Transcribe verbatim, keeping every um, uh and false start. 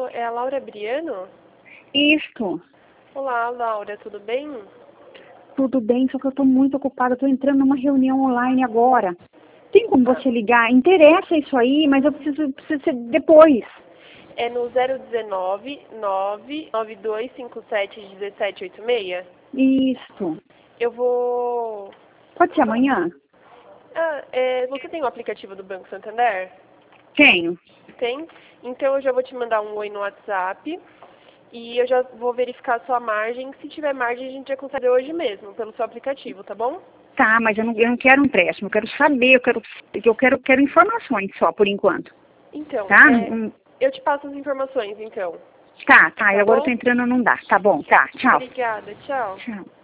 Alô, é a Laura Briano? Isto. Olá, Laura, tudo bem? Tudo bem, só que eu estou muito ocupada, estou entrando numa reunião online agora. Tem como você ligar? Interessa isso aí, mas eu preciso, preciso ser depois. É no zero um nove, nove nove dois cinco sete um sete oito seis? Isto. Eu vou... Pode ser amanhã? Ah, é, você tem o aplicativo do Banco Santander? Tenho. Tem? Então eu já vou te mandar um oi no WhatsApp e eu já vou verificar a sua margem. Se tiver margem, a gente já consegue hoje mesmo, pelo seu aplicativo, tá bom? Tá, mas eu não, eu não quero um empréstimo, eu quero saber, eu quero, eu quero, quero informações só, por enquanto. Então, Tá? é, Hum, eu te passo as informações, então. Tá, tá, Tá e agora eu bom? tô entrando, não dá. Tá bom, tá, tchau. Obrigada, tchau. Tchau.